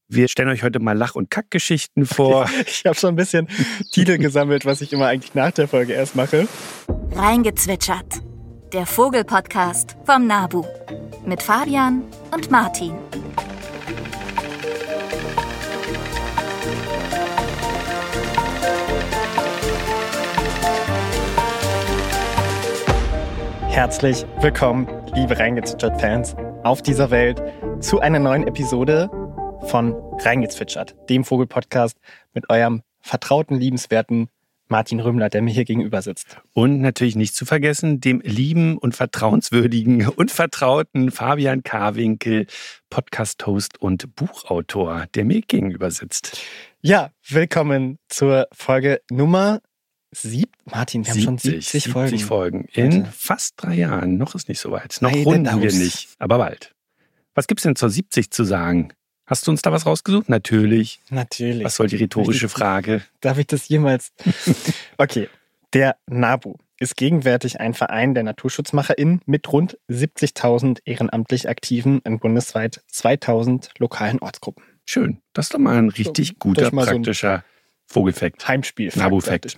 Wir stellen euch heute mal Lach- und Kackgeschichten vor. Ich habe schon ein bisschen Titel gesammelt, was ich immer eigentlich nach der Folge erst mache. Reingezwitschert. Der Vogel-Podcast vom NABU. Mit Fabian und Martin. Herzlich willkommen, liebe Reingezwitschert-Fans, auf dieser Welt zu einer neuen Episode von Reingezwitschert, dem Vogel-Podcast mit eurem vertrauten, liebenswerten Martin Rümmler, der mir hier gegenüber sitzt. Und natürlich nicht zu vergessen, dem lieben und vertrauenswürdigen und vertrauten Fabian Karwinkel, Podcast-Host und Buchautor, der mir gegenüber sitzt. Ja, willkommen zur Folge Nummer 7. Martin, wir haben schon 70 Folgen. 70 Folgen in fast 3 Jahren. Noch ist nicht so weit. Noch runden wir nicht, aber bald. Was gibt's denn zur 70 zu sagen? Hast du uns da was rausgesucht? Natürlich. Was soll die rhetorische Frage? Darf ich das jemals? Okay, der NABU ist gegenwärtig ein Verein der NaturschutzmacherInnen mit rund 70.000 ehrenamtlich Aktiven in bundesweit 2.000 lokalen Ortsgruppen. Schön, das ist doch mal ein richtig guter, praktischer Vogelfakt. Heimspiel. NABU-Fakt.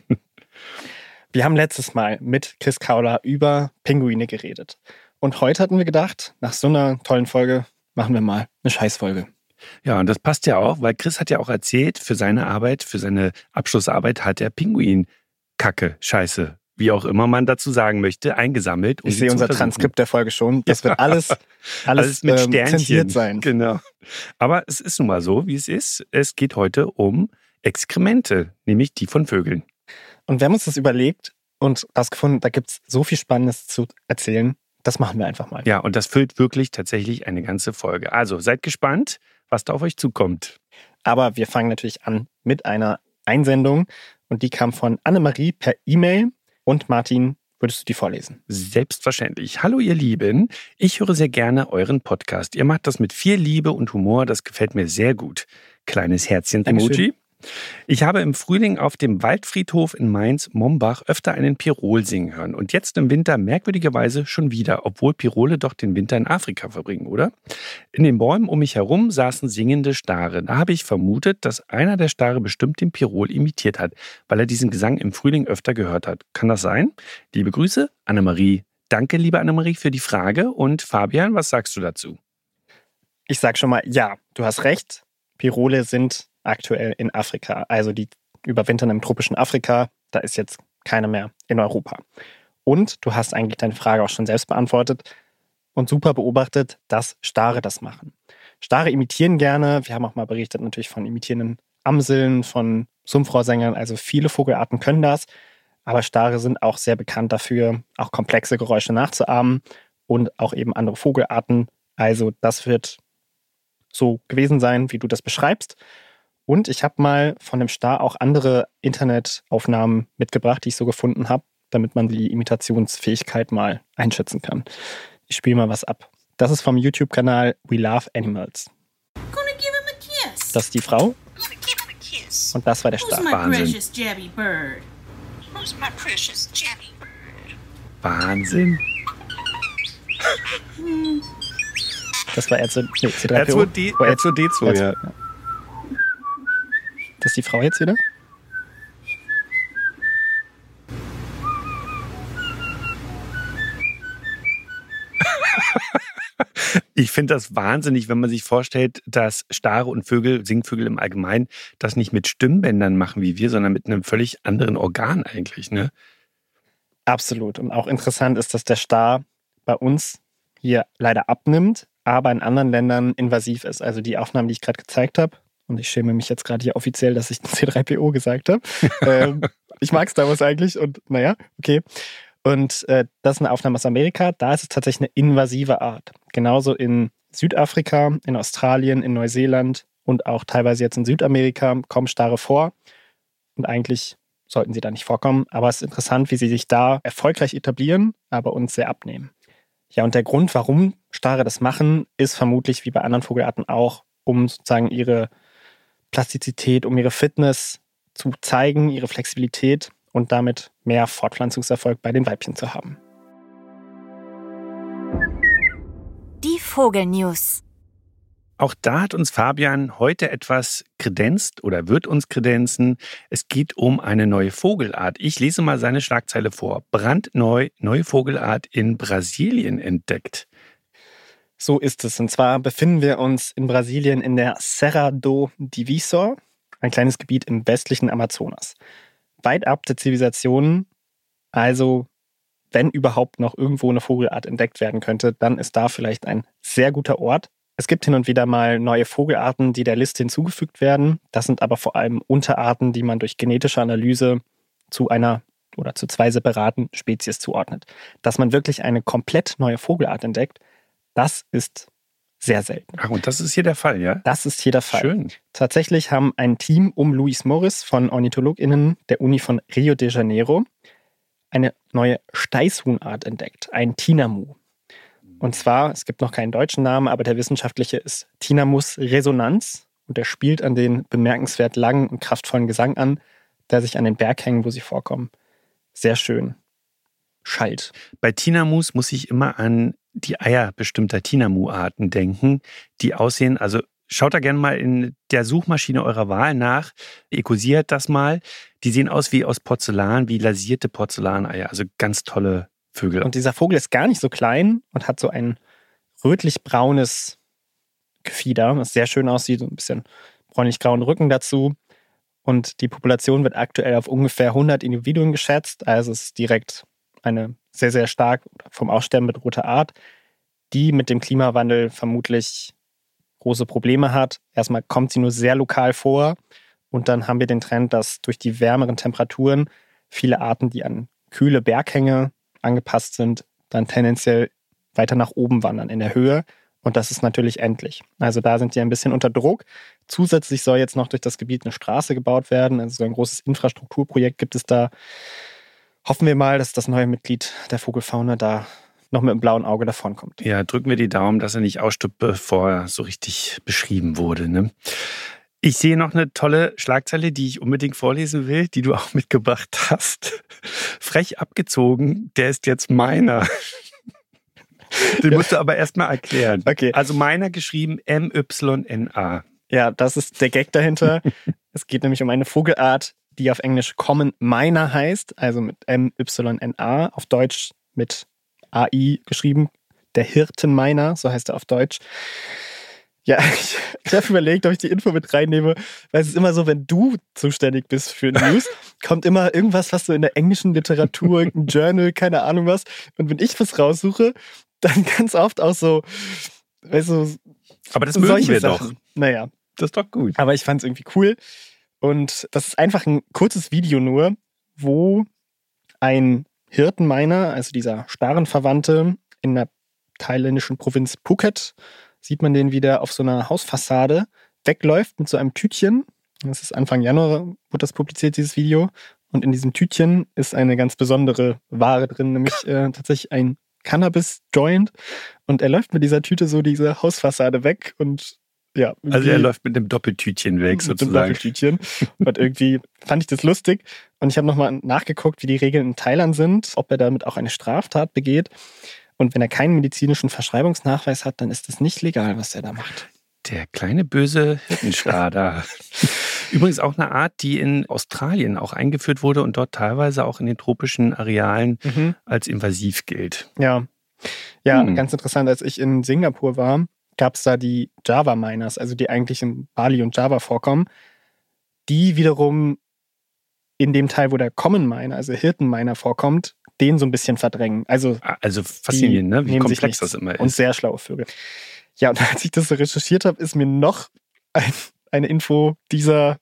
Wir haben letztes Mal mit Chris Kauler über Pinguine geredet. Und heute hatten wir gedacht, nach so einer tollen Folge machen wir mal eine Scheißfolge. Ja, und das passt ja auch, weil Chris hat ja auch erzählt, für seine Arbeit, für seine Abschlussarbeit hat er Pinguin-Kacke, Scheiße, wie auch immer man dazu sagen möchte, eingesammelt. Ich sehe unser Transkript der Folge schon. Das wird alles mit Sternchen zensiert sein. Genau. Aber es ist nun mal so, wie es ist. Es geht heute um Exkremente, nämlich die von Vögeln. Und wir haben uns das überlegt und rausgefunden, da gibt es so viel Spannendes zu erzählen. Das machen wir einfach mal. Ja, und das füllt wirklich tatsächlich eine ganze Folge. Also seid gespannt, was da auf euch zukommt. Aber wir fangen natürlich an mit einer Einsendung. Und die kam von Annemarie per E-Mail. Und Martin, würdest du die vorlesen? Selbstverständlich. Hallo ihr Lieben, ich höre sehr gerne euren Podcast. Ihr macht das mit viel Liebe und Humor, das gefällt mir sehr gut. Kleines Herzchen-Emoji. Ich habe im Frühling auf dem Waldfriedhof in Mainz-Mombach öfter einen Pirol singen hören. Und jetzt im Winter merkwürdigerweise schon wieder, obwohl Pirole doch den Winter in Afrika verbringen, oder? In den Bäumen um mich herum saßen singende Stare. Da habe ich vermutet, dass einer der Stare bestimmt den Pirol imitiert hat, weil er diesen Gesang im Frühling öfter gehört hat. Kann das sein? Liebe Grüße, Annemarie. Danke, liebe Annemarie, für die Frage. Und Fabian, was sagst du dazu? Ich sag schon mal, ja, du hast recht. Pirole sind aktuell in Afrika. Also die überwintern im tropischen Afrika. Da ist jetzt keiner mehr in Europa. Und du hast eigentlich deine Frage auch schon selbst beantwortet und super beobachtet, dass Stare das machen. Stare imitieren gerne. Wir haben auch mal berichtet natürlich von imitierenden Amseln, von Sumpfrohrsängern. Also viele Vogelarten können das. Aber Stare sind auch sehr bekannt dafür, auch komplexe Geräusche nachzuahmen und auch eben andere Vogelarten. Also das wird so gewesen sein, wie du das beschreibst. Und ich habe mal von dem Star auch andere Internetaufnahmen mitgebracht, die ich so gefunden habe, damit man die Imitationsfähigkeit mal einschätzen kann. Ich spiele mal was ab. Das ist vom YouTube-Kanal We Love Animals. Das ist die Frau. Und das war der Star. Wahnsinn. Das war C3PO. R2D2, ja. Das ist die Frau jetzt wieder? Ich finde das wahnsinnig, wenn man sich vorstellt, dass Stare und Vögel, Singvögel im Allgemeinen, das nicht mit Stimmbändern machen wie wir, sondern mit einem völlig anderen Organ eigentlich, ne? Absolut. Und auch interessant ist, dass der Star bei uns hier leider abnimmt, aber in anderen Ländern invasiv ist. Also die Aufnahmen, die ich gerade gezeigt habe, und ich schäme mich jetzt gerade hier offiziell, dass ich C3PO gesagt habe. Ich mag Star Wars eigentlich und naja, okay. Und das ist eine Aufnahme aus Amerika. Da ist es tatsächlich eine invasive Art. Genauso in Südafrika, in Australien, in Neuseeland und auch teilweise jetzt in Südamerika kommen Stare vor. Und eigentlich sollten sie da nicht vorkommen. Aber es ist interessant, wie sie sich da erfolgreich etablieren, aber uns sehr abnehmen. Ja, und der Grund, warum Stare das machen, ist vermutlich wie bei anderen Vogelarten auch, um sozusagen ihre Plastizität, um ihre Fitness zu zeigen, ihre Flexibilität und damit mehr Fortpflanzungserfolg bei den Weibchen zu haben. Die Vogelnews. Auch da hat uns Fabian heute etwas kredenzt oder wird uns kredenzen. Es geht um eine neue Vogelart. Ich lese mal seine Schlagzeile vor. Brandneu, neue Vogelart in Brasilien entdeckt. So ist es. Und zwar befinden wir uns in Brasilien in der Serra do Divisor, ein kleines Gebiet im westlichen Amazonas. Weit ab der Zivilisation, also wenn überhaupt noch irgendwo eine Vogelart entdeckt werden könnte, dann ist da vielleicht ein sehr guter Ort. Es gibt hin und wieder mal neue Vogelarten, die der Liste hinzugefügt werden. Das sind aber vor allem Unterarten, die man durch genetische Analyse zu einer oder zu 2 separaten Spezies zuordnet. Dass man wirklich eine komplett neue Vogelart entdeckt, das ist sehr selten. Ach, und das ist hier der Fall, ja? Das ist hier der Fall. Schön. Tatsächlich haben ein Team um Luis Morris von OrnithologInnen der Uni von Rio de Janeiro eine neue Steißhuhnart entdeckt, ein Tinamu. Und zwar, es gibt noch keinen deutschen Namen, aber der wissenschaftliche ist Tinamus resonans und der spielt an den bemerkenswert langen und kraftvollen Gesang an, der sich an den Berghängen, wo sie vorkommen, sehr schön schallt. Bei Tinamus muss ich immer an die Eier bestimmter Tinamu-Arten denken, die aussehen, also schaut da gerne mal in der Suchmaschine eurer Wahl nach, ekosiert das mal. Die sehen aus wie aus Porzellan, wie lasierte Porzellaneier, also ganz tolle Vögel. Und dieser Vogel ist gar nicht so klein und hat so ein rötlich-braunes Gefieder, was sehr schön aussieht, so ein bisschen bräunlich-grauen Rücken dazu. Und die Population wird aktuell auf ungefähr 100 Individuen geschätzt, also es ist direkt eine sehr, sehr stark vom Aussterben bedrohte Art, die mit dem Klimawandel vermutlich große Probleme hat. Erstmal kommt sie nur sehr lokal vor und dann haben wir den Trend, dass durch die wärmeren Temperaturen viele Arten, die an kühle Berghänge angepasst sind, dann tendenziell weiter nach oben wandern in der Höhe und das ist natürlich endlich. Also da sind die ein bisschen unter Druck. Zusätzlich soll jetzt noch durch das Gebiet eine Straße gebaut werden, also so ein großes Infrastrukturprojekt gibt es da. Hoffen wir mal, dass das neue Mitglied der Vogelfauna da noch mit einem blauen Auge davonkommt. Ja, drücken wir die Daumen, dass er nicht ausstirbt, bevor er so richtig beschrieben wurde. Ne? Ich sehe noch eine tolle Schlagzeile, die ich unbedingt vorlesen will, die du auch mitgebracht hast. Frech abgezogen, der ist jetzt meiner. Den musst du aber erstmal erklären. Okay. Also meiner geschrieben MYNA. Ja, das ist der Gag dahinter. Es geht nämlich um eine Vogelart, die auf Englisch Common Myna heißt, also mit MYNA, auf Deutsch mit AI geschrieben. Der Hirtenmyna, so heißt er auf Deutsch. Ja, ich habe überlegt, ob ich die Info mit reinnehme, weil es ist immer so, wenn du zuständig bist für News, kommt immer irgendwas, was so in der englischen Literatur, irgendein Journal, keine Ahnung was. Und wenn ich was raussuche, dann ganz oft auch so, weißt du, aber das mögen wir Sachen. Doch. Naja. Das ist doch gut. Aber ich fand es irgendwie cool. Und das ist einfach ein kurzes Video nur, wo ein Hirtenmyna, also dieser Starenverwandte in der thailändischen Provinz Phuket, sieht man den wieder auf so einer Hausfassade, wegläuft mit so einem Tütchen. Das ist Anfang Januar, wurde das publiziert, dieses Video. Und in diesem Tütchen ist eine ganz besondere Ware drin, nämlich tatsächlich ein Cannabis-Joint. Und er läuft mit dieser Tüte so diese Hausfassade weg und ja. Also er läuft mit einem Doppeltütchen weg sozusagen. Mit dem Doppeltütchen. Und irgendwie fand ich das lustig. Und ich habe nochmal nachgeguckt, wie die Regeln in Thailand sind, ob er damit auch eine Straftat begeht. Und wenn er keinen medizinischen Verschreibungsnachweis hat, dann ist das nicht legal, was er da macht. Der kleine böse Hirtenstader. Übrigens auch eine Art, die in Australien auch eingeführt wurde und dort teilweise auch in den tropischen Arealen als invasiv gilt. Ja, ganz interessant. Als ich in Singapur war, gab es da die Java-Miners, also die eigentlich in Bali und Java vorkommen, die wiederum in dem Teil, wo der Common Miner, also Hirtenmyna vorkommt, den so ein bisschen verdrängen. Also faszinierend, ne? Wie komplex das immer ist. Und sehr schlaue Vögel. Ja, und als ich das so recherchiert habe, ist mir noch eine Info dieser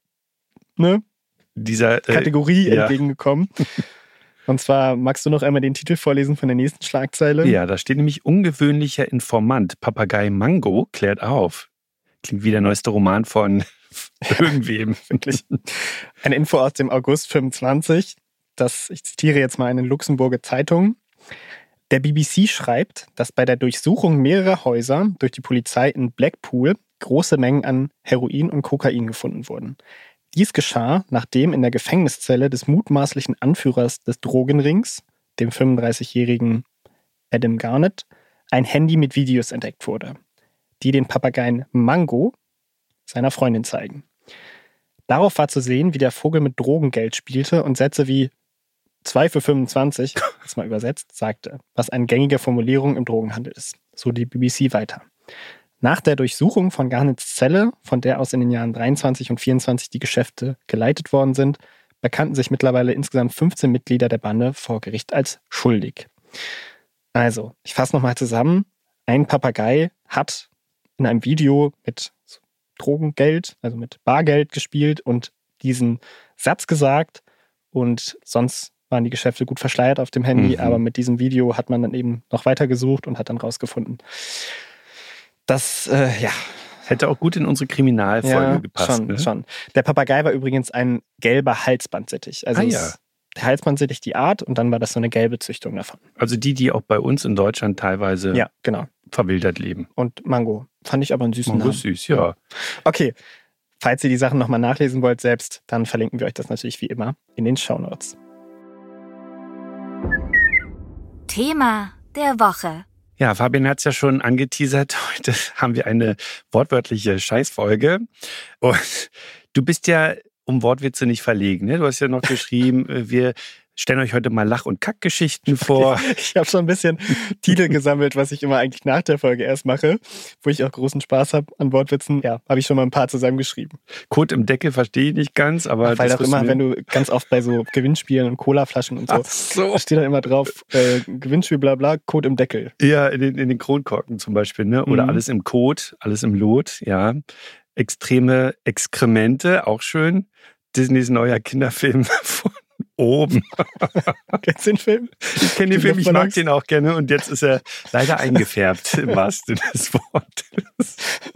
Kategorie entgegengekommen. Und zwar, magst du noch einmal den Titel vorlesen von der nächsten Schlagzeile? Ja, da steht nämlich ungewöhnlicher Informant. Papagei Mango klärt auf. Klingt wie der neueste Roman von irgendwem. Wirklich. Eine Info aus dem August 25. Ich zitiere jetzt mal eine Luxemburger Zeitung. Der BBC schreibt, dass bei der Durchsuchung mehrerer Häuser durch die Polizei in Blackpool große Mengen an Heroin und Kokain gefunden wurden. Dies geschah, nachdem in der Gefängniszelle des mutmaßlichen Anführers des Drogenrings, dem 35-jährigen Adam Garnett, ein Handy mit Videos entdeckt wurde. die den Papageien Mango seiner Freundin zeigen. Darauf war zu sehen, wie der Vogel mit Drogengeld spielte und Sätze wie 2 für 25, das mal übersetzt, sagte, was eine gängige Formulierung im Drogenhandel ist. So die BBC weiter. Nach der Durchsuchung von Garnets Zelle, von der aus in den Jahren 23 und 24 die Geschäfte geleitet worden sind, bekannten sich mittlerweile insgesamt 15 Mitglieder der Bande vor Gericht als schuldig. Also, ich fasse nochmal zusammen. Ein Papagei hat in einem Video mit Drogengeld, also mit Bargeld gespielt und diesen Satz gesagt und sonst waren die Geschäfte gut verschleiert auf dem Handy, aber mit diesem Video hat man dann eben noch weiter gesucht und hat dann rausgefunden. Das, hätte auch gut in unsere Kriminalfolge gepasst. Schon. Der Papagei war übrigens ein gelber Halsbandsittich. Also der Halsbandsittich die Art und dann war das so eine gelbe Züchtung davon. Also die auch bei uns in Deutschland teilweise verwildert leben. Und Mango. Fand ich aber einen süßen Namen. Mango ist süß, ja. Okay, falls ihr die Sachen nochmal nachlesen wollt selbst, dann verlinken wir euch das natürlich wie immer in den Shownotes. Thema der Woche. Ja, Fabian hat es ja schon angeteasert. Heute haben wir eine wortwörtliche Scheißfolge. Und du bist ja um Wortwitze nicht verlegen. Ne? Du hast ja noch geschrieben, wir stellen euch heute mal Lach- und Kackgeschichten vor. Okay. Ich habe schon ein bisschen Titel gesammelt, was ich immer eigentlich nach der Folge erst mache, wo ich auch großen Spaß habe an Wortwitzen. Ja, habe ich schon mal ein paar zusammengeschrieben. Kot im Deckel verstehe ich nicht ganz, aber weil das immer, wenn du ganz oft bei so Gewinnspielen und Colaflaschen und so, steht dann immer drauf, Gewinnspiel bla bla, Kot im Deckel. Ja, in den Kronkorken zum Beispiel, ne? Oder alles im Kot, alles im Lot, ja. Extreme Exkremente, auch schön. Disneys neuer Kinderfilm von oben. Kennst du den Film? Ich kenne den Film, ich mag den auch gerne und jetzt ist er leider eingefärbt, im wahrsten Sinne des Wortes.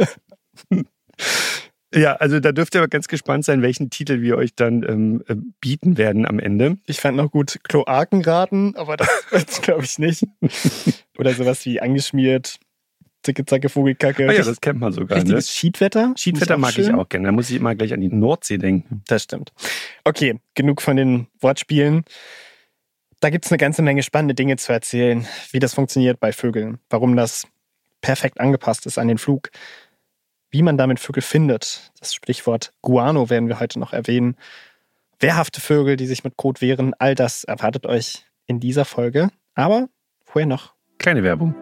Ja, also da dürft ihr aber ganz gespannt sein, welchen Titel wir euch dann bieten werden am Ende. Ich fand noch gut Kloakenraten, aber das glaube ich nicht. Oder sowas wie angeschmiert, Zicke, Zacke, Vogelkacke. Ah ja, das kennt man sogar. Richtiges Schiedwetter. Schiedwetter mag ich auch gerne. Da muss ich immer gleich an die Nordsee denken. Das stimmt. Okay, genug von den Wortspielen. Da gibt es eine ganze Menge spannende Dinge zu erzählen, wie das funktioniert bei Vögeln, warum das perfekt angepasst ist an den Flug, wie man damit Vögel findet. Das Stichwort Guano werden wir heute noch erwähnen. Wehrhafte Vögel, die sich mit Kot wehren, all das erwartet euch in dieser Folge. Aber vorher noch kleine Werbung.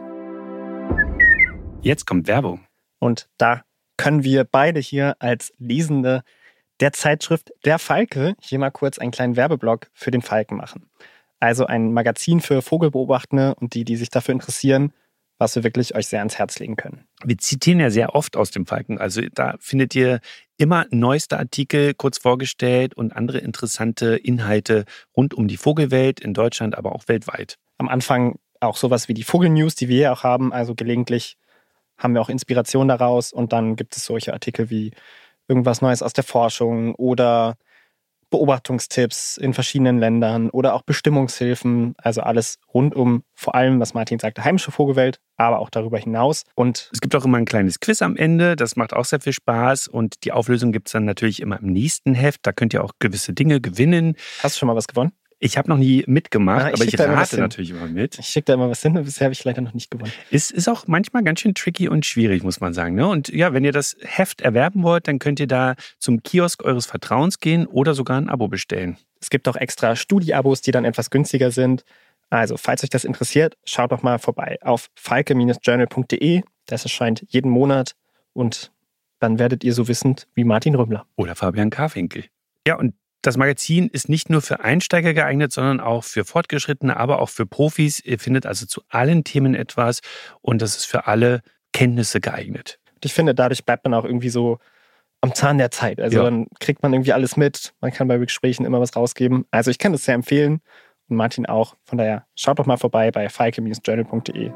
Jetzt kommt Werbung. Und da können wir beide hier als Lesende der Zeitschrift Der Falke hier mal kurz einen kleinen Werbeblock für den Falken machen. Also ein Magazin für Vogelbeobachtende und die sich dafür interessieren, was wir wirklich euch sehr ans Herz legen können. Wir zitieren ja sehr oft aus dem Falken. Also da findet ihr immer neueste Artikel kurz vorgestellt und andere interessante Inhalte rund um die Vogelwelt in Deutschland, aber auch weltweit. Am Anfang auch sowas wie die Vogelnews, die wir ja auch haben, also gelegentlich haben wir auch Inspiration daraus und dann gibt es solche Artikel wie irgendwas Neues aus der Forschung oder Beobachtungstipps in verschiedenen Ländern oder auch Bestimmungshilfen, also alles rund um vor allem, was Martin sagte, heimische Vogelwelt, aber auch darüber hinaus. Und es gibt auch immer ein kleines Quiz am Ende, das macht auch sehr viel Spaß und die Auflösung gibt es dann natürlich immer im nächsten Heft, da könnt ihr auch gewisse Dinge gewinnen. Hast du schon mal was gewonnen? Ich habe noch nie mitgemacht, aber ich rate natürlich immer mit. Ich schicke da immer was hin und bisher habe ich leider noch nicht gewonnen. Ist auch manchmal ganz schön tricky und schwierig, muss man sagen. Ne? Und ja, wenn ihr das Heft erwerben wollt, dann könnt ihr da zum Kiosk eures Vertrauens gehen oder sogar ein Abo bestellen. Es gibt auch extra Studi-Abos, die dann etwas günstiger sind. Also, falls euch das interessiert, schaut doch mal vorbei auf falke-journal.de. Das erscheint jeden Monat und dann werdet ihr so wissend wie Martin Rümmler. Oder Fabian Karfinkel. Ja, und das Magazin ist nicht nur für Einsteiger geeignet, sondern auch für Fortgeschrittene, aber auch für Profis. Ihr findet also zu allen Themen etwas und das ist für alle Kenntnisse geeignet. Ich finde, dadurch bleibt man auch irgendwie so am Zahn der Zeit. Also dann kriegt man irgendwie alles mit. Man kann bei Gesprächen immer was rausgeben. Also ich kann das sehr empfehlen und Martin auch. Von daher schaut doch mal vorbei bei falke-journal.de.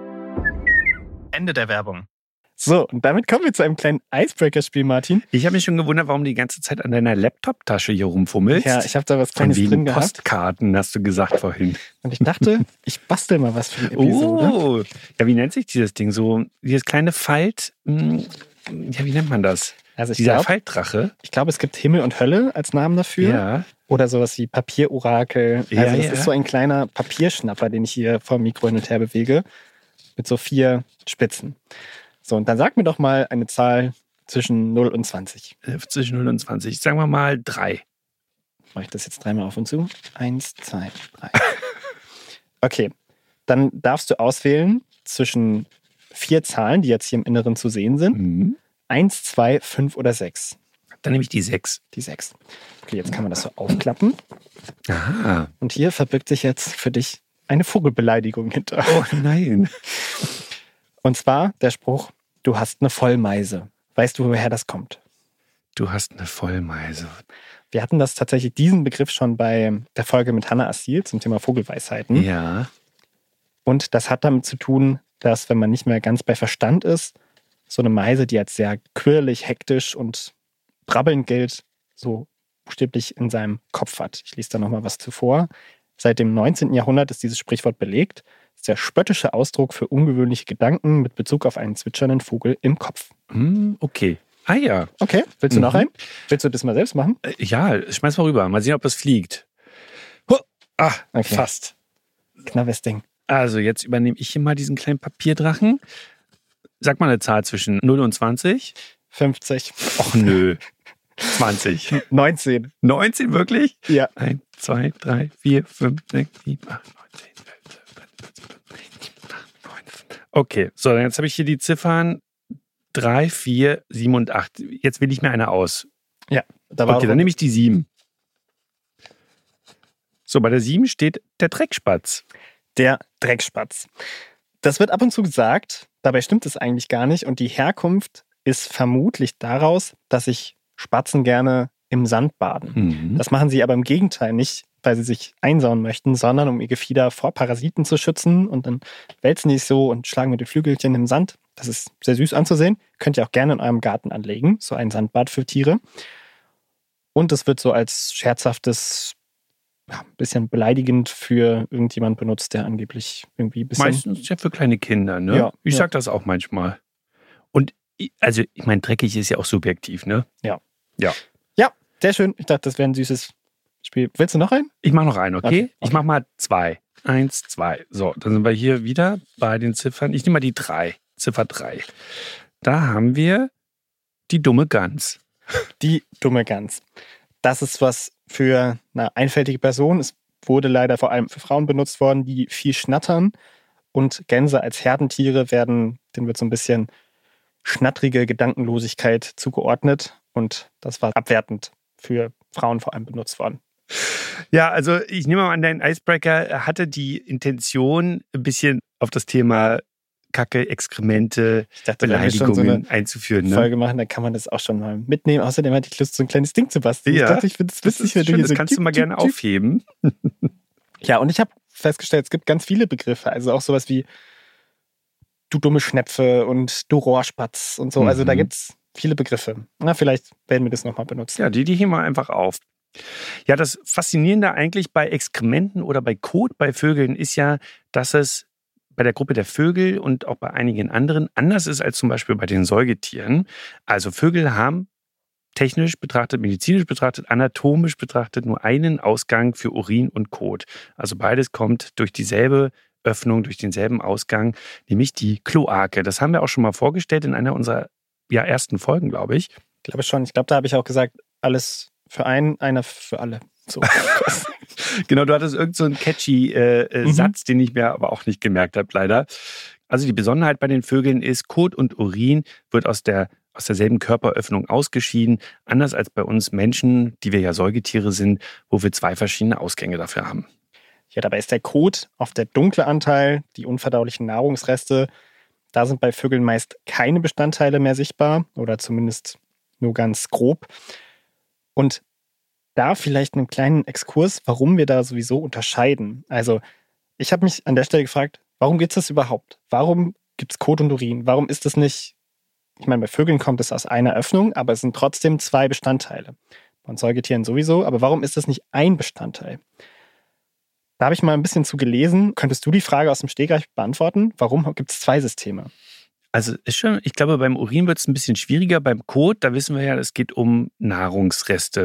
Ende der Werbung. So, und damit kommen wir zu einem kleinen Icebreaker-Spiel, Martin. Ich habe mich schon gewundert, warum du die ganze Zeit an deiner Laptop-Tasche hier rumfummelst. Ja, ich habe da was Kleines drin gehabt. Postkarten, hast du gesagt vorhin. Und ich dachte, ich bastel mal was für die Episode. Oh, ja, wie nennt sich dieses Ding? So, dieses kleine Falt, ja, wie nennt man das? Also dieser Faltdrache. Ich glaube, es gibt Himmel und Hölle als Namen dafür. Ja. Oder sowas wie Papierorakel. Ja, also das ist so ein kleiner Papierschnapper, den ich hier vom Mikro hin und her bewege. Mit so 4 Spitzen. So, und dann sag mir doch mal eine Zahl zwischen 0 und 20. Zwischen 0 und 20. Sagen wir mal 3. Mache ich das jetzt 3-mal auf und zu? 1, 2, 3. Okay, dann darfst du auswählen zwischen 4 Zahlen, die jetzt hier im Inneren zu sehen sind. 1, 2, 5 oder 6. Dann nehme ich die 6. Die 6. Okay, jetzt kann man das so aufklappen. Aha. Und hier verbirgt sich jetzt für dich eine Vogelbeleidigung hinter. Oh nein. Und zwar der Spruch, du hast eine Vollmeise. Weißt du, woher das kommt? Du hast eine Vollmeise. Wir hatten das tatsächlich, diesen Begriff schon bei der Folge mit Hannah Assil zum Thema Vogelweisheiten. Ja. Und das hat damit zu tun, dass wenn man nicht mehr ganz bei Verstand ist, so eine Meise, die als sehr quirlig, hektisch und brabbelnd gilt, so buchstäblich in seinem Kopf hat. Ich lese da nochmal was zuvor. Seit dem 19. Jahrhundert ist dieses Sprichwort belegt. Das ist der spöttische Ausdruck für ungewöhnliche Gedanken mit Bezug auf einen zwitschernden Vogel im Kopf. Okay. Ah ja. Okay, willst du noch einen? Willst du das mal selbst machen? Ja, schmeiß mal rüber. Mal sehen, ob es fliegt. Okay. Fast. Knappes Ding. Also jetzt übernehme ich hier mal diesen kleinen Papierdrachen. Sag mal eine Zahl zwischen 0 und 20. 50. Och nö. 20. 19. 19 wirklich? Ja. 1, 2, 3, 4, 5, 6, 7, 8, 9, 10, 11, 12, 13, 14, 15, 16, 19. Okay, so, jetzt habe ich hier die Ziffern 3, 4, 7 und 8. Jetzt wähle ich mir eine aus. Ja. Okay, dann nehme ich die 7. So, bei der 7 steht der Dreckspatz. Der Dreckspatz. Das wird ab und zu gesagt, dabei stimmt es eigentlich gar nicht. Und die Herkunft ist vermutlich daraus, dass sich Spatzen gerne im Sand baden. Das machen sie aber im Gegenteil nicht, weil sie sich einsauen möchten, sondern um ihr Gefieder vor Parasiten zu schützen. Und dann wälzen die sich so und schlagen mit den Flügelchen im Sand. Das ist sehr süß anzusehen. Könnt ihr auch gerne in eurem Garten anlegen, so ein Sandbad für Tiere. Und es wird so als scherzhaftes, ein bisschen beleidigend für irgendjemand benutzt, der angeblich irgendwie ein bisschen... Meistens ja für kleine Kinder, ne? Ja, ich sag das auch manchmal. Und also, ich meine, dreckig ist ja auch subjektiv, ne? Ja, sehr schön. Ich dachte, das wäre ein süßes Spiel. Willst du noch einen? Ich mache noch einen, okay? Okay. Ich mache mal 2. 1, 2. So, dann sind wir hier wieder bei den Ziffern. Ich nehme mal die 3. Ziffer 3. Da haben wir die dumme Gans. Die dumme Gans. Das ist was für eine einfältige Person. Es wurde leider vor allem für Frauen benutzt worden, die viel schnattern. Und Gänse als Herdentiere denen wird so ein bisschen schnattrige Gedankenlosigkeit zugeordnet. Und das war abwertend für Frauen vor allem benutzt worden. Ja, also ich nehme mal an, dein Icebreaker hatte die Intention, ein bisschen auf das Thema Kacke, Exkremente, Beleidigungen einzuführen. Ne? Folge machen, dann kann man das auch schon mal mitnehmen. Außerdem hatte ich Lust, so ein kleines Ding zu basteln. Ja, ich dachte, ich finde es witzig, wenn du hier das so kannst du mal gerne aufheben. Ja, und ich habe festgestellt, es gibt ganz viele Begriffe. Also auch sowas wie du dumme Schnepfe und du Rohrspatz und so. Also da gibt es viele Begriffe. Na, vielleicht werden wir das nochmal benutzen. Ja, die heben wir einfach auf. Ja, das Faszinierende eigentlich bei Exkrementen oder bei Kot bei Vögeln ist ja, dass es bei der Gruppe der Vögel und auch bei einigen anderen anders ist als zum Beispiel bei den Säugetieren. Also Vögel haben technisch betrachtet, medizinisch betrachtet, anatomisch betrachtet nur einen Ausgang für Urin und Kot. Also beides kommt durch dieselbe Öffnung, durch denselben Ausgang, nämlich die Kloake. Das haben wir auch schon mal vorgestellt in einer unserer ersten Folgen, glaube ich. Ich glaube schon. Ich glaube, da habe ich auch gesagt, alles für einen, einer für alle. So. Genau, du hattest irgend so einen catchy Satz, den ich mir aber auch nicht gemerkt habe, leider. Also die Besonderheit bei den Vögeln ist, Kot und Urin wird aus derselben Körperöffnung ausgeschieden, anders als bei uns Menschen, die wir ja Säugetiere sind, wo wir 2 verschiedene Ausgänge dafür haben. Ja, dabei ist der Kot oft der dunkle Anteil, die unverdaulichen Nahrungsreste. Da sind bei Vögeln meist keine Bestandteile mehr sichtbar oder zumindest nur ganz grob. Und da vielleicht einen kleinen Exkurs, warum wir da sowieso unterscheiden. Also ich habe mich an der Stelle gefragt, warum gibt es das überhaupt? Warum gibt es Kot und Urin? Warum ist das nicht, ich meine, bei Vögeln kommt es aus einer Öffnung, aber es sind trotzdem 2 Bestandteile. Bei Säugetieren sowieso, aber warum ist das nicht ein Bestandteil? Da habe ich mal ein bisschen zu gelesen. Könntest du die Frage aus dem Stegreif beantworten? Warum gibt es 2 Systeme? Also ich glaube, beim Urin wird es ein bisschen schwieriger. Beim Kot, da wissen wir ja, es geht um Nahrungsreste.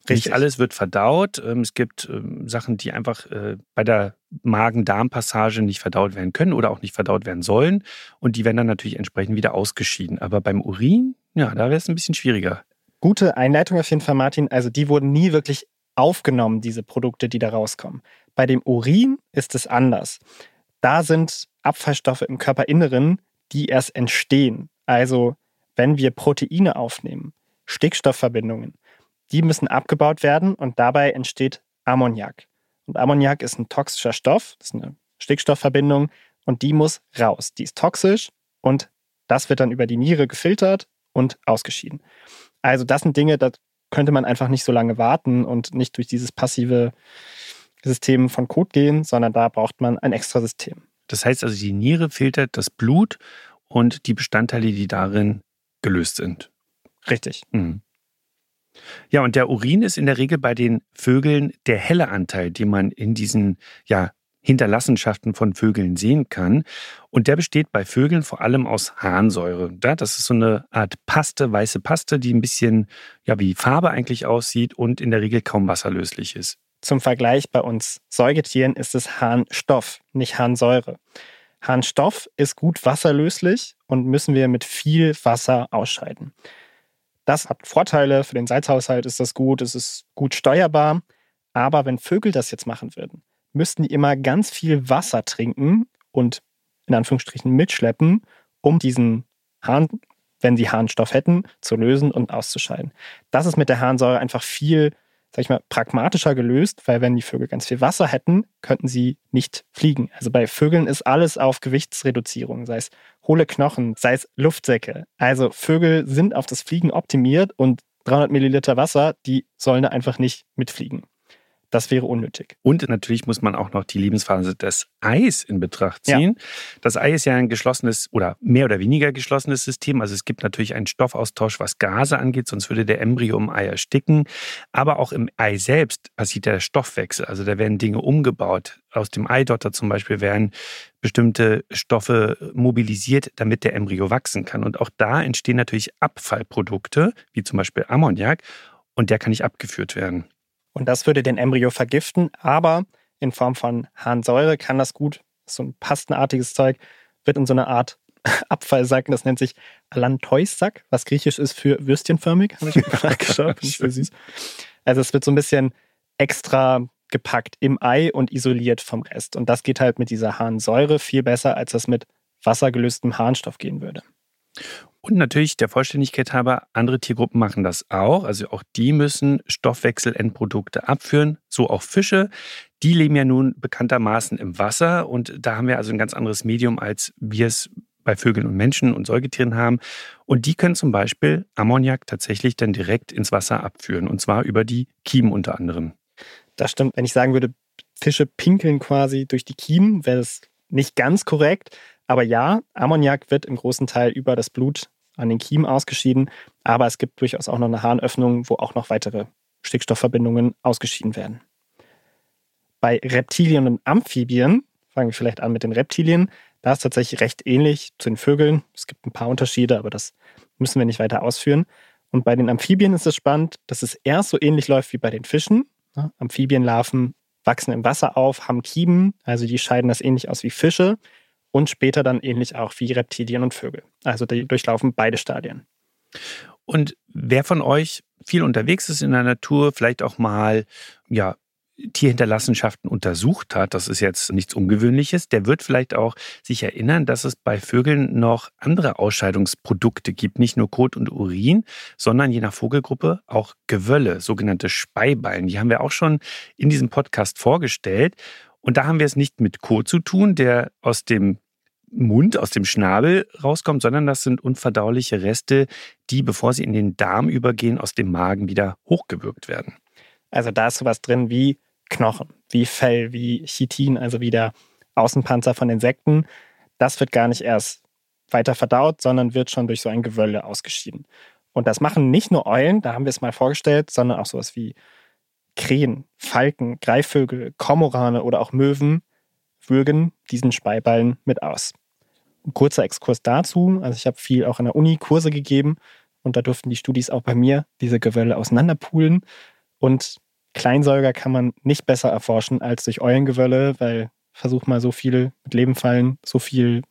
Richtig. Nicht alles wird verdaut. Es gibt Sachen, die einfach bei der Magen-Darm-Passage nicht verdaut werden können oder auch nicht verdaut werden sollen. Und die werden dann natürlich entsprechend wieder ausgeschieden. Aber beim Urin, ja, da wäre es ein bisschen schwieriger. Gute Einleitung auf jeden Fall, Martin. Also die wurden nie wirklich aufgenommen, diese Produkte, die da rauskommen. Bei dem Urin ist es anders. Da sind Abfallstoffe im Körperinneren, die erst entstehen. Also wenn wir Proteine aufnehmen, Stickstoffverbindungen, die müssen abgebaut werden und dabei entsteht Ammoniak. Und Ammoniak ist ein toxischer Stoff, das ist eine Stickstoffverbindung und die muss raus. Die ist toxisch und das wird dann über die Niere gefiltert und ausgeschieden. Also das sind Dinge, da könnte man einfach nicht so lange warten und nicht durch dieses passive System von Kot gehen, sondern da braucht man ein extra System. Das heißt also, die Niere filtert das Blut und die Bestandteile, die darin gelöst sind. Richtig. Mhm. Ja, und der Urin ist in der Regel bei den Vögeln der helle Anteil, den man in diesen Hinterlassenschaften von Vögeln sehen kann. Und der besteht bei Vögeln vor allem aus Harnsäure. Das ist so eine Art Paste, weiße Paste, die ein bisschen wie Farbe eigentlich aussieht und in der Regel kaum wasserlöslich ist. Zum Vergleich bei uns Säugetieren ist es Harnstoff, nicht Harnsäure. Harnstoff ist gut wasserlöslich und müssen wir mit viel Wasser ausscheiden. Das hat Vorteile, für den Salzhaushalt ist das gut, es ist gut steuerbar. Aber wenn Vögel das jetzt machen würden, müssten die immer ganz viel Wasser trinken und in Anführungsstrichen mitschleppen, um diesen Harn, wenn sie Harnstoff hätten, zu lösen und auszuscheiden. Das ist mit der Harnsäure einfach viel, pragmatischer gelöst, weil wenn die Vögel ganz viel Wasser hätten, könnten sie nicht fliegen. Also bei Vögeln ist alles auf Gewichtsreduzierung, sei es hohle Knochen, sei es Luftsäcke. Also Vögel sind auf das Fliegen optimiert und 300 Milliliter Wasser, die sollen da einfach nicht mitfliegen. Das wäre unnötig. Und natürlich muss man auch noch die Lebensphase des Eis in Betracht ziehen. Ja. Das Ei ist ja ein geschlossenes oder mehr oder weniger geschlossenes System. Also es gibt natürlich einen Stoffaustausch, was Gase angeht, sonst würde der Embryo im Ei ersticken. Aber auch im Ei selbst passiert der Stoffwechsel. Also da werden Dinge umgebaut. Aus dem Eidotter zum Beispiel werden bestimmte Stoffe mobilisiert, damit der Embryo wachsen kann. Und auch da entstehen natürlich Abfallprodukte, wie zum Beispiel Ammoniak. Und der kann nicht abgeführt werden. Und das würde den Embryo vergiften, aber in Form von Harnsäure kann das gut, so ein pastenartiges Zeug, wird in so eine Art Abfallsack, das nennt sich Allantois-Sack, was griechisch ist für würstchenförmig, habe ich mir mal geschaut, das ist sehr süß. Also es wird so ein bisschen extra gepackt im Ei und isoliert vom Rest. Und das geht halt mit dieser Harnsäure viel besser, als das mit wassergelöstem Harnstoff gehen würde. Und natürlich der Vollständigkeit halber, andere Tiergruppen machen das auch. Also auch die müssen Stoffwechselendprodukte abführen, so auch Fische. Die leben ja nun bekanntermaßen im Wasser und da haben wir also ein ganz anderes Medium, als wir es bei Vögeln und Menschen und Säugetieren haben. Und die können zum Beispiel Ammoniak tatsächlich dann direkt ins Wasser abführen und zwar über die Kiemen unter anderem. Das stimmt. Wenn ich sagen würde, Fische pinkeln quasi durch die Kiemen, wäre das nicht ganz korrekt. Aber ja, Ammoniak wird im großen Teil über das Blut an den Kiemen ausgeschieden. Aber es gibt durchaus auch noch eine Harnöffnung, wo auch noch weitere Stickstoffverbindungen ausgeschieden werden. Bei Reptilien und Amphibien, fangen wir vielleicht an mit den Reptilien, da ist es tatsächlich recht ähnlich zu den Vögeln. Es gibt ein paar Unterschiede, aber das müssen wir nicht weiter ausführen. Und bei den Amphibien ist es spannend, dass es erst so ähnlich läuft wie bei den Fischen. Amphibienlarven wachsen im Wasser auf, haben Kiemen, also die scheiden das ähnlich aus wie Fische. Und später dann ähnlich auch wie Reptilien und Vögel. Also die durchlaufen beide Stadien. Und wer von euch viel unterwegs ist in der Natur, vielleicht auch mal Tierhinterlassenschaften untersucht hat, das ist jetzt nichts Ungewöhnliches, der wird vielleicht auch sich erinnern, dass es bei Vögeln noch andere Ausscheidungsprodukte gibt. Nicht nur Kot und Urin, sondern je nach Vogelgruppe auch Gewölle, sogenannte Speiballen. Die haben wir auch schon in diesem Podcast vorgestellt. Und da haben wir es nicht mit Kot zu tun, der aus dem Mund, aus dem Schnabel rauskommt, sondern das sind unverdauliche Reste, die, bevor sie in den Darm übergehen, aus dem Magen wieder hochgewürgt werden. Also da ist sowas drin wie Knochen, wie Fell, wie Chitin, also wie der Außenpanzer von Insekten. Das wird gar nicht erst weiter verdaut, sondern wird schon durch so ein Gewölle ausgeschieden. Und das machen nicht nur Eulen, da haben wir es mal vorgestellt, sondern auch sowas wie Krähen, Falken, Greifvögel, Kormorane oder auch Möwen würgen diesen Speiballen mit aus. Ein kurzer Exkurs dazu, also ich habe viel auch an der Uni Kurse gegeben und da durften die Studis auch bei mir diese Gewölle auseinanderpulen Und Kleinsäuger kann man nicht besser erforschen als durch Eulengewölle, weil versuch mal so viel mit Lebenfallen, so viel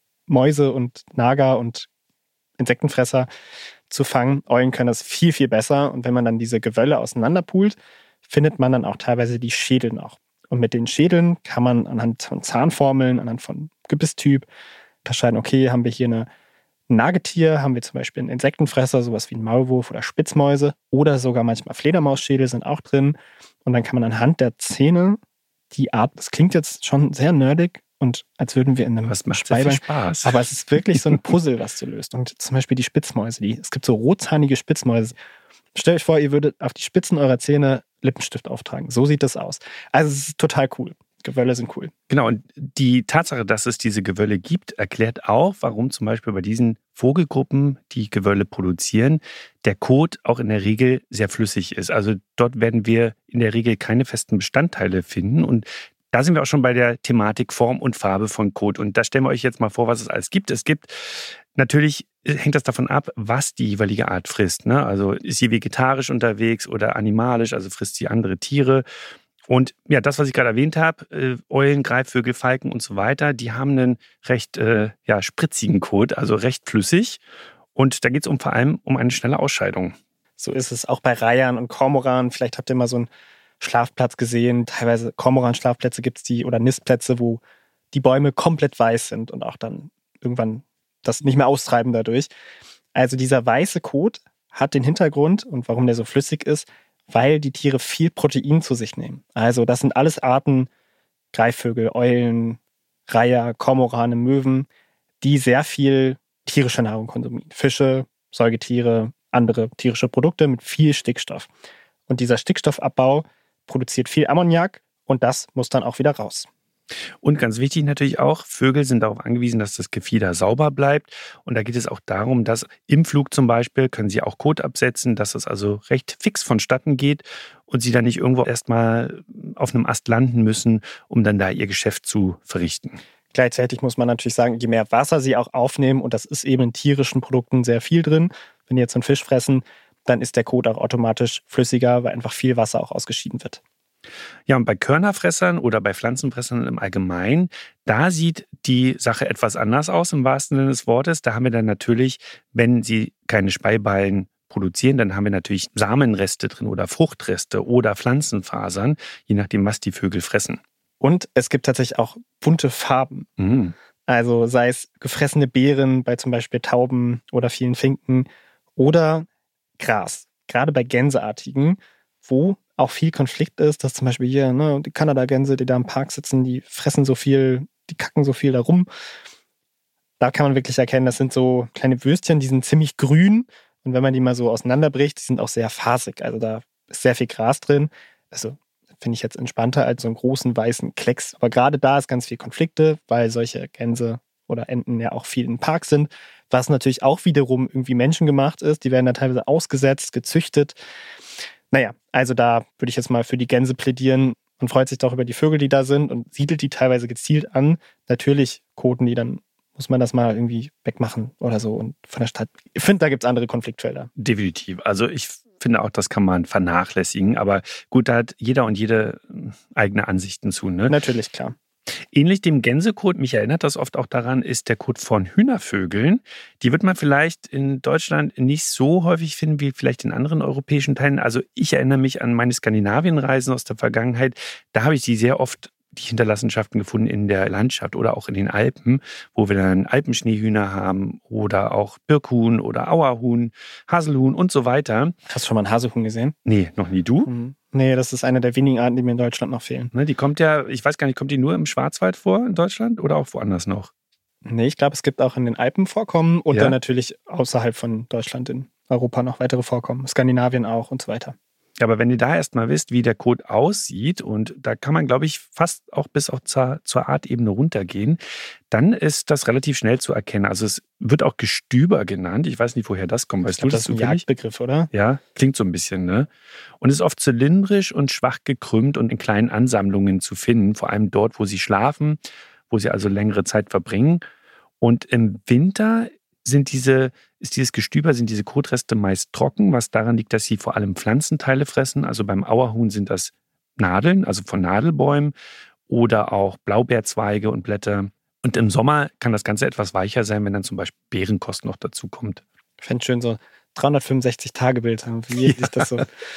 Mäuse und Nager und Insektenfresser zu fangen. Eulen können das viel, viel besser. Und wenn man dann diese Gewölle auseinanderpult, findet man dann auch teilweise die Schädel noch. Und mit den Schädeln kann man anhand von Zahnformeln, anhand von Gebisstyp unterscheiden, okay, haben wir hier ein Nagetier, haben wir zum Beispiel einen Insektenfresser, sowas wie einen Maulwurf oder Spitzmäuse oder sogar manchmal Fledermausschädel sind auch drin. Und dann kann man anhand der Zähne die Art, das klingt jetzt schon sehr nerdig und als würden wir in einem Speibein, Spaß. Aber es ist wirklich so ein Puzzle, was du löst. Und zum Beispiel die Spitzmäuse, es gibt so rotzahnige Spitzmäuse. Stellt euch vor, ihr würdet auf die Spitzen eurer Zähne Lippenstift auftragen. So sieht das aus. Also es ist total cool. Gewölle sind cool. Genau, und die Tatsache, dass es diese Gewölle gibt, erklärt auch, warum zum Beispiel bei diesen Vogelgruppen, die Gewölle produzieren, der Kot auch in der Regel sehr flüssig ist. Also dort werden wir in der Regel keine festen Bestandteile finden. Und da sind wir auch schon bei der Thematik Form und Farbe von Kot. Und da stellen wir euch jetzt mal vor, was es alles gibt. Es gibt natürlich, hängt das davon ab, was die jeweilige Art frisst. Ne? Also ist sie vegetarisch unterwegs oder animalisch, also frisst sie andere Tiere. Und ja, das, was ich gerade erwähnt habe, Eulen, Greifvögel, Falken und so weiter, die haben einen recht spritzigen Kot, also recht flüssig. Und da geht es vor allem um eine schnelle Ausscheidung. So ist es auch bei Reihern und Kormoranen. Vielleicht habt ihr mal so einen Schlafplatz gesehen. Teilweise Kormoran-Schlafplätze gibt es oder Nistplätze, wo die Bäume komplett weiß sind und auch dann irgendwann das nicht mehr austreiben dadurch. Also dieser weiße Kot hat den Hintergrund und warum der so flüssig ist, weil die Tiere viel Protein zu sich nehmen. Also das sind alles Arten, Greifvögel, Eulen, Reiher, Kormorane, Möwen, die sehr viel tierische Nahrung konsumieren. Fische, Säugetiere, andere tierische Produkte mit viel Stickstoff. Und dieser Stickstoffabbau produziert viel Ammoniak und das muss dann auch wieder raus. Und ganz wichtig natürlich auch, Vögel sind darauf angewiesen, dass das Gefieder sauber bleibt. Und da geht es auch darum, dass im Flug zum Beispiel können sie auch Kot absetzen, dass es also recht fix vonstatten geht und sie dann nicht irgendwo erstmal auf einem Ast landen müssen, um dann da ihr Geschäft zu verrichten. Gleichzeitig muss man natürlich sagen, je mehr Wasser sie auch aufnehmen, und das ist eben in tierischen Produkten sehr viel drin, wenn die jetzt einen Fisch fressen, dann ist der Kot auch automatisch flüssiger, weil einfach viel Wasser auch ausgeschieden wird. Ja, und bei Körnerfressern oder bei Pflanzenfressern im Allgemeinen, da sieht die Sache etwas anders aus im wahrsten Sinne des Wortes. Da haben wir dann natürlich, wenn sie keine Speiballen produzieren, dann haben wir natürlich Samenreste drin oder Fruchtreste oder Pflanzenfasern, je nachdem, was die Vögel fressen. Und es gibt tatsächlich auch bunte Farben. Mhm. Also sei es gefressene Beeren bei zum Beispiel Tauben oder vielen Finken oder Gras. Gerade bei Gänseartigen, wo auch viel Konflikt ist, dass zum Beispiel hier die Kanadagänse, die da im Park sitzen, die fressen so viel, die kacken so viel da rum. Da kann man wirklich erkennen, das sind so kleine Würstchen, die sind ziemlich grün und wenn man die mal so auseinanderbricht, die sind auch sehr fasig. Also da ist sehr viel Gras drin. Also finde ich jetzt entspannter als so einen großen weißen Klecks. Aber gerade da ist ganz viel Konflikte, weil solche Gänse oder Enten ja auch viel im Park sind, was natürlich auch wiederum irgendwie menschengemacht ist. Die werden da teilweise ausgesetzt, gezüchtet. Naja, also da würde ich jetzt mal für die Gänse plädieren. Man freut sich doch über die Vögel, die da sind und siedelt die teilweise gezielt an. Natürlich koten die, dann muss man das mal irgendwie wegmachen oder so und von der Stadt. Ich finde, da gibt es andere Konfliktfelder. Definitiv. Also ich finde auch, das kann man vernachlässigen. Aber gut, da hat jeder und jede eigene Ansichten zu. Ne? Natürlich, klar. Ähnlich dem Gänsekot, mich erinnert das oft auch daran, ist der Kot von Hühnervögeln. Die wird man vielleicht in Deutschland nicht so häufig finden wie vielleicht in anderen europäischen Teilen. Also ich erinnere mich an meine Skandinavienreisen aus der Vergangenheit. Da habe ich die sehr oft die Hinterlassenschaften gefunden in der Landschaft oder auch in den Alpen, wo wir dann Alpenschneehühner haben oder auch Birkhuhn oder Auerhuhn, Haselhuhn und so weiter. Hast du schon mal einen Haselhuhn gesehen? Nee, noch nie. Du? Nee, das ist eine der wenigen Arten, die mir in Deutschland noch fehlen. Ne, die kommt ja, ich weiß gar nicht, kommt die nur im Schwarzwald vor in Deutschland oder auch woanders noch? Nee, ich glaube, es gibt auch in den Alpen Vorkommen und dann natürlich außerhalb von Deutschland in Europa noch weitere Vorkommen. Skandinavien auch und so weiter. Aber wenn ihr da erstmal wisst, wie der Kot aussieht, und da kann man, glaube ich, fast auch bis auch zur Artebene runtergehen, dann ist das relativ schnell zu erkennen. Also es wird auch Gestüber genannt. Ich weiß nicht, woher das kommt. Weißt du das? Das ist ein Jagdbegriff, oder? Ja, klingt so ein bisschen, ne? Und ist oft zylindrisch und schwach gekrümmt und in kleinen Ansammlungen zu finden, vor allem dort, wo sie schlafen, wo sie also längere Zeit verbringen. Und im Winter ist dieses Gestüber, sind diese Kotreste meist trocken, was daran liegt, dass sie vor allem Pflanzenteile fressen. Also beim Auerhuhn sind das Nadeln, also von Nadelbäumen oder auch Blaubeerzweige und Blätter. Und im Sommer kann das Ganze etwas weicher sein, wenn dann zum Beispiel Beerenkost noch dazu kommt. Ich fände schön so 365-Tage-Bild haben, wie sich das so...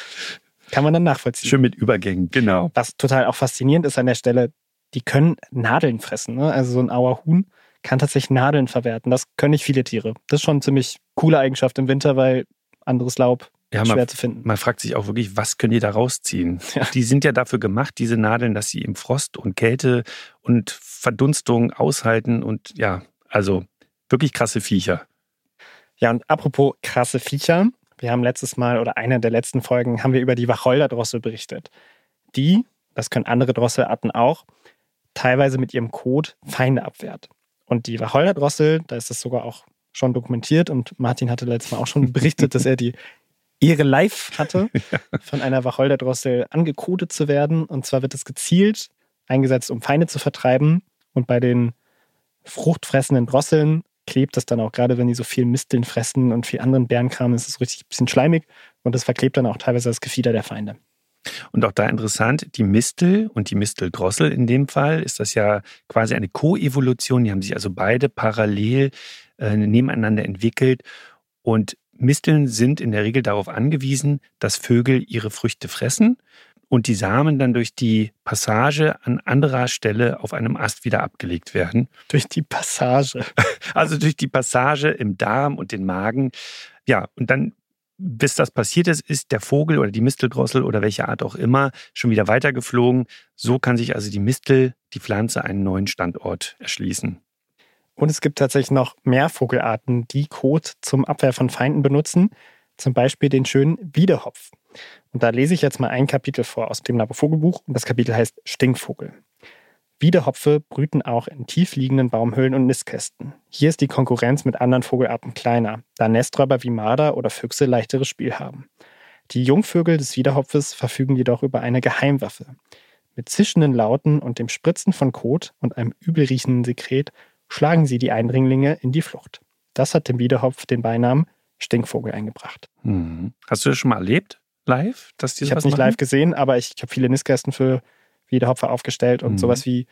Kann man dann nachvollziehen. Schön mit Übergängen, genau. Was total auch faszinierend ist an der Stelle, die können Nadeln fressen. Ne? Also so ein Auerhuhn kann tatsächlich Nadeln verwerten. Das können nicht viele Tiere. Das ist schon eine ziemlich coole Eigenschaft im Winter, weil anderes Laub schwer zu finden. Man fragt sich auch wirklich, was können die da rausziehen? Ja. Die sind ja dafür gemacht, diese Nadeln, dass sie im Frost und Kälte und Verdunstung aushalten. Und ja, also wirklich krasse Viecher. Ja, und apropos krasse Viecher. Wir haben letztes Mal oder einer der letzten Folgen haben wir über die Wacholderdrossel berichtet. Die, das können andere Drosselarten auch, teilweise mit ihrem Kot Feinde abwehrt. Und die Wacholderdrossel, da ist das sogar auch schon dokumentiert und Martin hatte letztes Mal auch schon berichtet, dass er die Ehre live hatte, von einer Wacholderdrossel angekotet zu werden. Und zwar wird es gezielt eingesetzt, um Feinde zu vertreiben. Und bei den fruchtfressenden Drosseln klebt das dann auch, gerade wenn die so viel Misteln fressen und viel anderen Bärenkram, ist es richtig ein bisschen schleimig und das verklebt dann auch teilweise das Gefieder der Feinde. Und auch da interessant, die Mistel und die Misteldrossel in dem Fall ist das ja quasi eine Koevolution. Die haben sich also beide parallel nebeneinander entwickelt. Und Misteln sind in der Regel darauf angewiesen, dass Vögel ihre Früchte fressen und die Samen dann durch die Passage an anderer Stelle auf einem Ast wieder abgelegt werden. Durch die Passage? Also durch die Passage im Darm und den Magen. Ja, und dann, bis das passiert ist, ist der Vogel oder die Misteldrossel oder welche Art auch immer schon wieder weitergeflogen. So kann sich also die Mistel, die Pflanze, einen neuen Standort erschließen. Und es gibt tatsächlich noch mehr Vogelarten, die Kot zum Abwehr von Feinden benutzen. Zum Beispiel den schönen Wiedehopf. Und da lese ich jetzt mal ein Kapitel vor aus dem Laborvogelbuch. Und das Kapitel heißt Stinkvogel. Wiedehopfe brüten auch in tief liegenden Baumhöhlen und Nistkästen. Hier ist die Konkurrenz mit anderen Vogelarten kleiner, da Nesträuber wie Marder oder Füchse leichteres Spiel haben. Die Jungvögel des Wiedehopfes verfügen jedoch über eine Geheimwaffe. Mit zischenden Lauten und dem Spritzen von Kot und einem übelriechenden Sekret schlagen sie die Eindringlinge in die Flucht. Das hat dem Wiedehopf den Beinamen Stinkvogel eingebracht. Hast du das schon mal erlebt, live? Ich habe es nicht live gesehen, aber ich habe viele Nistkästen für Wiedehopfer aufgestellt und sowas wie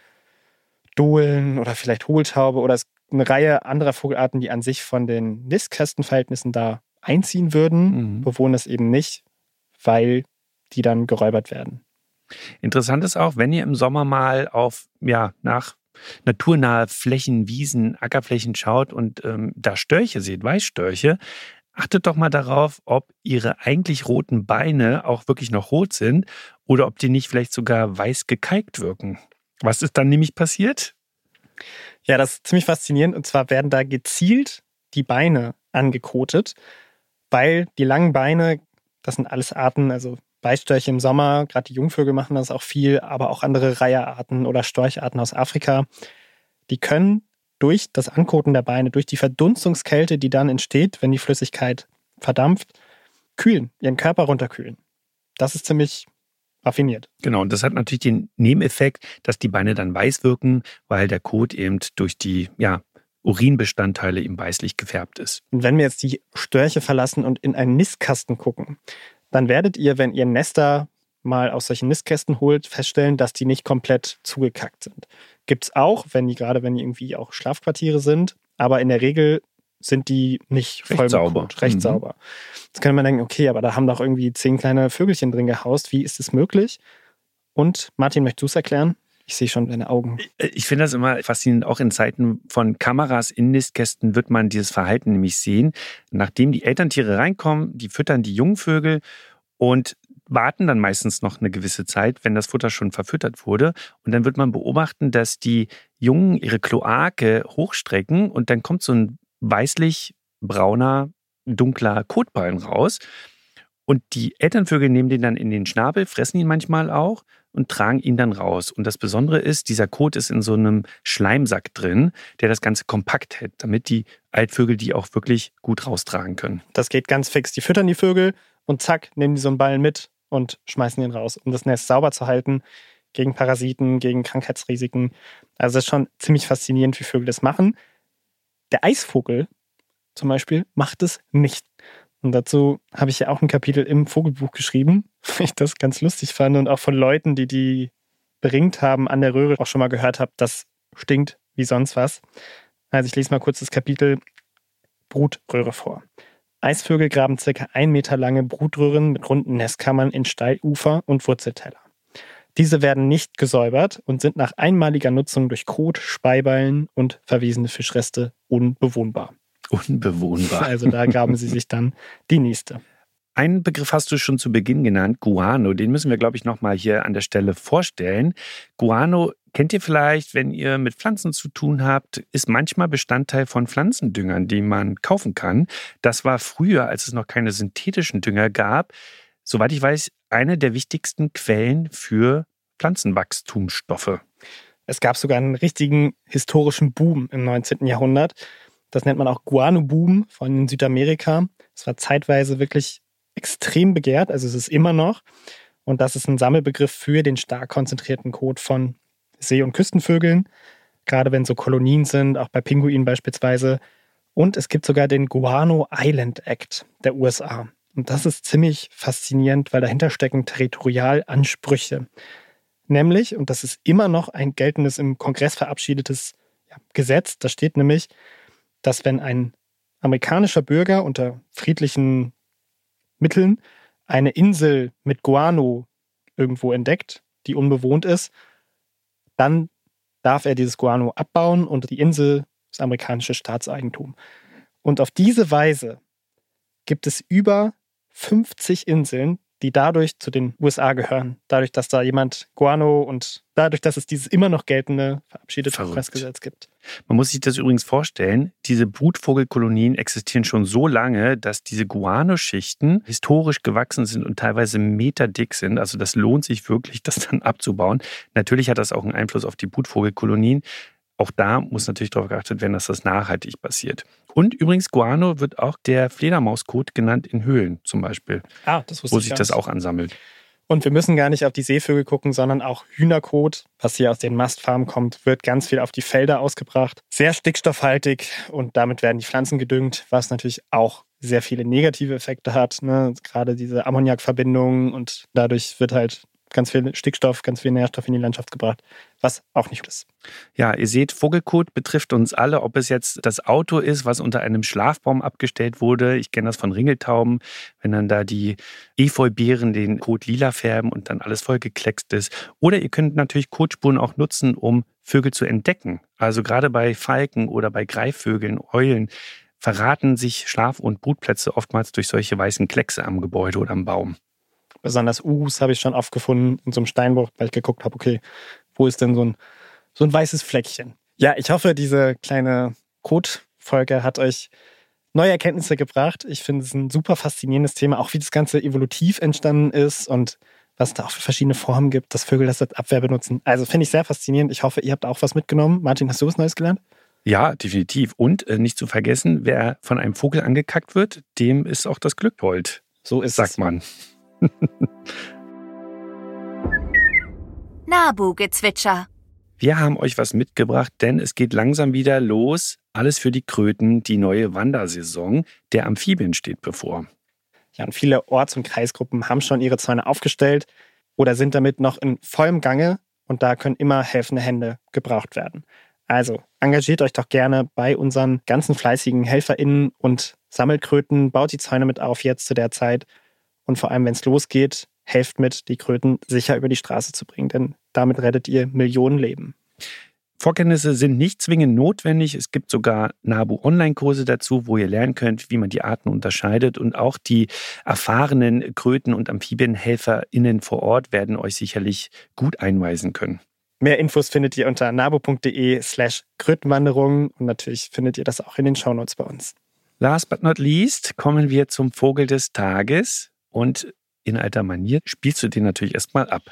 Dohlen oder vielleicht Hohltaube oder eine Reihe anderer Vogelarten, die an sich von den Nistkästenverhältnissen da einziehen würden, bewohnen es eben nicht, weil die dann geräubert werden. Interessant ist auch, wenn ihr im Sommer mal nach naturnahe Flächen, Wiesen, Ackerflächen schaut und da Störche seht, Weißstörche, achtet doch mal darauf, ob ihre eigentlich roten Beine auch wirklich noch rot sind oder ob die nicht vielleicht sogar weiß gekalkt wirken. Was ist dann nämlich passiert? Ja, das ist ziemlich faszinierend. Und zwar werden da gezielt die Beine angekotet, weil die langen Beine, das sind alles Arten, also Weißstörche im Sommer, gerade die Jungvögel machen das auch viel, aber auch andere Reiherarten oder Storcharten aus Afrika, die können durch das Ankoten der Beine, durch die Verdunstungskälte, die dann entsteht, wenn die Flüssigkeit verdampft, kühlen, ihren Körper runterkühlen. Das ist ziemlich raffiniert. Genau, und das hat natürlich den Nebeneffekt, dass die Beine dann weiß wirken, weil der Kot eben durch die Urinbestandteile eben weißlich gefärbt ist. Und wenn wir jetzt die Störche verlassen und in einen Nistkasten gucken, dann werdet ihr, wenn ihr Nester mal aus solchen Nistkästen holt, feststellen, dass die nicht komplett zugekackt sind. Gibt es auch, wenn die irgendwie auch Schlafquartiere sind, aber in der Regel sind die nicht voll sauber. Recht sauber. Jetzt könnte man denken, okay, aber da haben doch irgendwie 10 kleine Vögelchen drin gehaust. Wie ist es möglich? Und Martin, möchtest du es erklären? Ich sehe schon deine Augen. Ich finde das immer faszinierend. Auch in Zeiten von Kameras in Nistkästen wird man dieses Verhalten nämlich sehen. Nachdem die Elterntiere reinkommen, die füttern die Jungvögel und warten dann meistens noch eine gewisse Zeit, wenn das Futter schon verfüttert wurde. Und dann wird man beobachten, dass die Jungen ihre Kloake hochstrecken und dann kommt so ein weißlich-brauner, dunkler Kotballen raus. Und die Elternvögel nehmen den dann in den Schnabel, fressen ihn manchmal auch und tragen ihn dann raus. Und das Besondere ist, dieser Kot ist in so einem Schleimsack drin, der das Ganze kompakt hält, damit die Altvögel die auch wirklich gut raustragen können. Das geht ganz fix. Die füttern die Vögel und zack, nehmen die so einen Ballen mit und schmeißen ihn raus, um das Nest sauber zu halten gegen Parasiten, gegen Krankheitsrisiken. Also das ist schon ziemlich faszinierend, wie Vögel das machen. Der Eisvogel zum Beispiel macht es nicht. Und dazu habe ich ja auch ein Kapitel im Vogelbuch geschrieben, weil ich das ganz lustig fand und auch von Leuten, die beringt haben an der Röhre, auch schon mal gehört habe, das stinkt wie sonst was. Also ich lese mal kurz das Kapitel Brutröhre vor. Eisvögel graben ca. 1 Meter lange Brutröhren mit runden Nestkammern in Steilufer und Wurzelteller. Diese werden nicht gesäubert und sind nach einmaliger Nutzung durch Kot, Speiballen und verwesene Fischreste unbewohnbar. Unbewohnbar. Also da graben sie sich dann die nächste. Einen Begriff hast du schon zu Beginn genannt, Guano. Den müssen wir, glaube ich, nochmal hier an der Stelle vorstellen. Guano kennt ihr vielleicht, wenn ihr mit Pflanzen zu tun habt, ist manchmal Bestandteil von Pflanzendüngern, die man kaufen kann. Das war früher, als es noch keine synthetischen Dünger gab, soweit ich weiß, eine der wichtigsten Quellen für Pflanzenwachstumsstoffe. Es gab sogar einen richtigen historischen Boom im 19. Jahrhundert. Das nennt man auch Guano-Boom von Südamerika. Es war zeitweise wirklich extrem begehrt, also es ist immer noch. Und das ist ein Sammelbegriff für den stark konzentrierten Kot von See- und Küstenvögeln, gerade wenn so Kolonien sind, auch bei Pinguinen beispielsweise. Und es gibt sogar den Guano Island Act der USA. Und das ist ziemlich faszinierend, weil dahinter stecken Territorialansprüche. Nämlich, und das ist immer noch ein geltendes im Kongress verabschiedetes Gesetz, da steht nämlich, dass wenn ein amerikanischer Bürger unter friedlichen Mitteln eine Insel mit Guano irgendwo entdeckt, die unbewohnt ist, dann darf er dieses Guano abbauen und die Insel ist amerikanisches Staatseigentum. Und auf diese Weise gibt es über 50 Inseln, die dadurch zu den USA gehören. Dadurch, dass da jemand Guano und dadurch, dass es dieses immer noch geltende verabschiedete Kongressgesetz gibt. Man muss sich das übrigens vorstellen, diese Brutvogelkolonien existieren schon so lange, dass diese Guanoschichten historisch gewachsen sind und teilweise meterdick sind. Also das lohnt sich wirklich, das dann abzubauen. Natürlich hat das auch einen Einfluss auf die Brutvogelkolonien. Auch da muss natürlich darauf geachtet werden, dass das nachhaltig passiert. Und übrigens, Guano wird auch der Fledermauskot genannt in Höhlen zum Beispiel, das wusste wo ich sich gar das nicht. auch ansammelt. Und wir müssen gar nicht auf die Seevögel gucken, sondern auch Hühnerkot, was hier aus den Mastfarmen kommt, wird ganz viel auf die Felder ausgebracht. Sehr stickstoffhaltig und damit werden die Pflanzen gedüngt, was natürlich auch sehr viele negative Effekte hat. Ne? Gerade diese Ammoniakverbindungen und dadurch wird halt ganz viel Stickstoff, ganz viel Nährstoff in die Landschaft gebracht, was auch nicht gut ist. Ja, ihr seht, Vogelkot betrifft uns alle, ob es jetzt das Auto ist, was unter einem Schlafbaum abgestellt wurde. Ich kenne das von Ringeltauben, wenn dann da die Efeubeeren den Kot lila färben und dann alles vollgekleckst ist. Oder ihr könnt natürlich Kotspuren auch nutzen, um Vögel zu entdecken. Also gerade bei Falken oder bei Greifvögeln, Eulen, verraten sich Schlaf- und Brutplätze oftmals durch solche weißen Kleckse am Gebäude oder am Baum. Besonders Uhus habe ich schon oft gefunden in so einem Steinbruch, weil ich geguckt habe, okay, wo ist denn so ein weißes Fleckchen? Ja, ich hoffe, diese kleine Kot-Folge hat euch neue Erkenntnisse gebracht. Ich finde es ein super faszinierendes Thema, auch wie das Ganze evolutiv entstanden ist und was es da auch für verschiedene Formen gibt, dass Vögel das als Abwehr benutzen. Also finde ich sehr faszinierend. Ich hoffe, ihr habt auch was mitgenommen. Martin, hast du was Neues gelernt? Ja, definitiv. Und nicht zu vergessen, wer von einem Vogel angekackt wird, dem ist auch das Glück hold. So ist es. Sagt man. Nabu-Gezwitscher. Wir haben euch was mitgebracht, denn es geht langsam wieder los. Alles für die Kröten, die neue Wandersaison der Amphibien steht bevor. Ja, und viele Orts- und Kreisgruppen haben schon ihre Zäune aufgestellt oder sind damit noch in vollem Gange und da können immer helfende Hände gebraucht werden. Also engagiert euch doch gerne bei unseren ganzen fleißigen HelferInnen und sammelt Kröten, baut die Zäune mit auf jetzt zu der Zeit. Und vor allem, wenn es losgeht, helft mit, die Kröten sicher über die Straße zu bringen, denn damit rettet ihr Millionen Leben. Vorkenntnisse sind nicht zwingend notwendig. Es gibt sogar NABU-Online-Kurse dazu, wo ihr lernen könnt, wie man die Arten unterscheidet. Und auch die erfahrenen Kröten- und AmphibienhelferInnen vor Ort werden euch sicherlich gut einweisen können. Mehr Infos findet ihr unter nabu.de/Krötenwanderung und natürlich findet ihr das auch in den Shownotes bei uns. Last but not least kommen wir zum Vogel des Tages. Und in alter Manier spielst du den natürlich erstmal ab.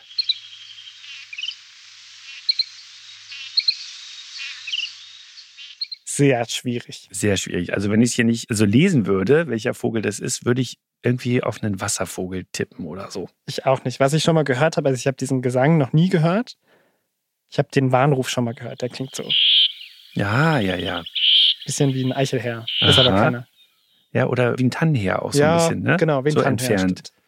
Sehr schwierig. Sehr schwierig. Also wenn ich es hier nicht so lesen würde, welcher Vogel das ist, würde ich irgendwie auf einen Wasservogel tippen oder so. Ich auch nicht. Was ich schon mal gehört habe, also ich habe diesen Gesang noch nie gehört. Ich habe den Warnruf schon mal gehört, der klingt so. Ja. Bisschen wie ein Eichelherr. Ist aber keiner. Ja, oder wie ein Tannenheer auch so ein bisschen, ne? Genau, wie ein so Tannenheer. entfernt. Stimmt.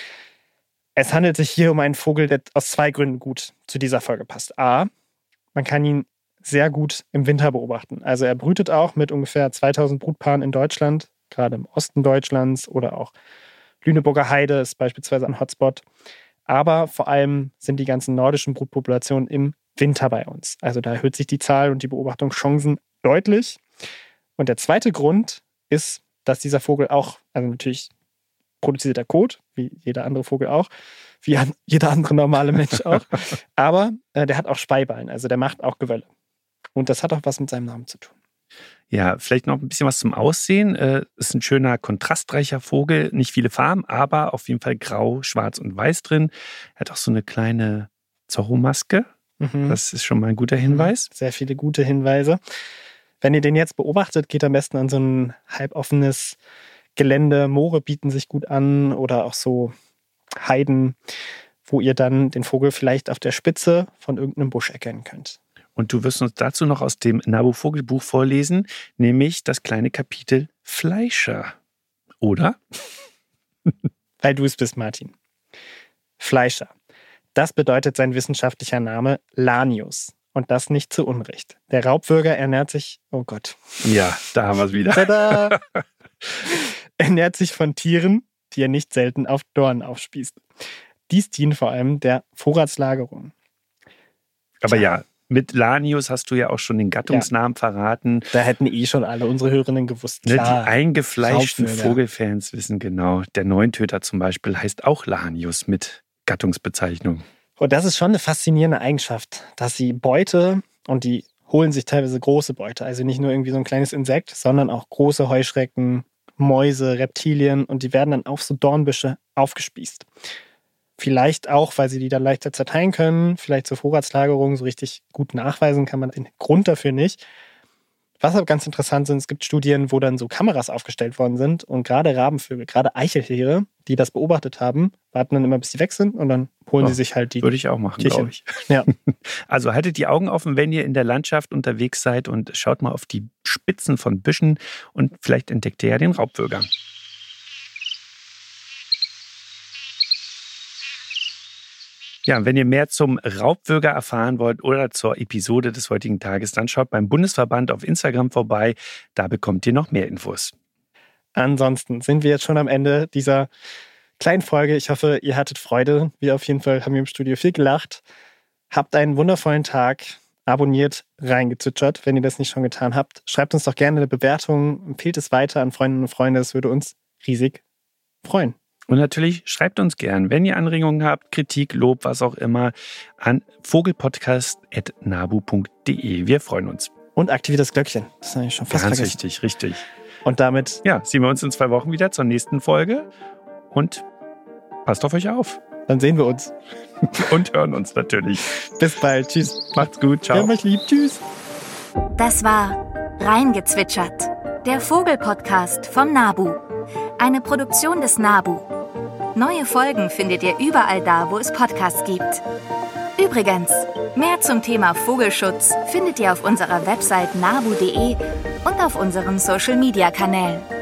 Es handelt sich hier um einen Vogel, der aus 2 Gründen gut zu dieser Folge passt. A, man kann ihn sehr gut im Winter beobachten. Also er brütet auch mit ungefähr 2000 Brutpaaren in Deutschland, gerade im Osten Deutschlands oder auch Lüneburger Heide ist beispielsweise ein Hotspot. Aber vor allem sind die ganzen nordischen Brutpopulationen im Winter bei uns. Also da erhöht sich die Zahl und die Beobachtungschancen deutlich. Und der zweite Grund ist, dass dieser Vogel auch, also natürlich produziert er Kot, wie jeder andere Vogel auch, wie jeder andere normale Mensch auch. Aber der hat auch Speiballen, also der macht auch Gewölle. Und das hat auch was mit seinem Namen zu tun. Ja, vielleicht noch ein bisschen was zum Aussehen. Ist ein schöner, kontrastreicher Vogel. Nicht viele Farben, aber auf jeden Fall grau, schwarz und weiß drin. Er hat auch so eine kleine Zorro-Maske. Das ist schon mal ein guter Hinweis. Sehr viele gute Hinweise. Wenn ihr den jetzt beobachtet, geht am besten an so ein halboffenes Gelände. Moore bieten sich gut an oder auch so Heiden, wo ihr dann den Vogel vielleicht auf der Spitze von irgendeinem Busch erkennen könnt. Und du wirst uns dazu noch aus dem NABU-Vogelbuch vorlesen, nämlich das kleine Kapitel Fleischer. Oder? Weil du es bist, Martin. Fleischer. Das bedeutet sein wissenschaftlicher Name Lanius. Und das nicht zu Unrecht. Der Raubwürger ernährt sich, oh Gott. Ja, da haben wir es wieder. Tada! Ernährt sich von Tieren, die er nicht selten auf Dornen aufspießt. Dies dient vor allem der Vorratslagerung. Aber ja, mit Lanius hast du ja auch schon den Gattungsnamen verraten. Da hätten schon alle unsere Hörerinnen gewusst. Klar, die eingefleischten Raubvögel. Vogelfans wissen genau. Der Neuntöter zum Beispiel heißt auch Lanius mit Gattungsbezeichnung. Und das ist schon eine faszinierende Eigenschaft, dass sie Beute, und die holen sich teilweise große Beute, also nicht nur irgendwie so ein kleines Insekt, sondern auch große Heuschrecken, Mäuse, Reptilien, und die werden dann auf so Dornbüsche aufgespießt. Vielleicht auch, weil sie die dann leichter zerteilen können, vielleicht zur Vorratslagerung, so richtig gut nachweisen kann man den Grund dafür nicht. Was aber ganz interessant ist, es gibt Studien, wo dann so Kameras aufgestellt worden sind und gerade Rabenvögel, gerade Eicheltiere, die das beobachtet haben, warten dann immer, bis sie weg sind und dann holen sie sich halt die. Würde ich auch machen, glaube ich. Ja. Also haltet die Augen offen, wenn ihr in der Landschaft unterwegs seid und schaut mal auf die Spitzen von Büschen und vielleicht entdeckt ihr ja den Raubwürger. Ja, und wenn ihr mehr zum Raubwürger erfahren wollt oder zur Episode des heutigen Tages, dann schaut beim Bundesverband auf Instagram vorbei. Da bekommt ihr noch mehr Infos. Ansonsten sind wir jetzt schon am Ende dieser kleinen Folge. Ich hoffe, ihr hattet Freude. Wir auf jeden Fall haben hier im Studio viel gelacht. Habt einen wundervollen Tag. Abonniert Reingezwitschert, wenn ihr das nicht schon getan habt. Schreibt uns doch gerne eine Bewertung. Empfehlt es weiter an Freundinnen und Freunde. Das würde uns riesig freuen. Und natürlich schreibt uns gern, wenn ihr Anregungen habt, Kritik, Lob, was auch immer, an vogelpodcast@nabu.de. Wir freuen uns. Und aktiviert das Glöckchen. Das ist eigentlich schon fast ganz vergessen. richtig. Und damit sehen wir uns in 2 Wochen wieder zur nächsten Folge. Und passt auf euch auf. Dann sehen wir uns. Und hören uns natürlich. Bis bald. Tschüss. Macht's gut. Ciao. Wir haben euch lieb. Tschüss. Das war Reingezwitschert, der Vogelpodcast vom NABU. Eine Produktion des NABU. Neue Folgen findet ihr überall da, wo es Podcasts gibt. Übrigens, mehr zum Thema Vogelschutz findet ihr auf unserer Website nabu.de und auf unseren Social-Media-Kanälen.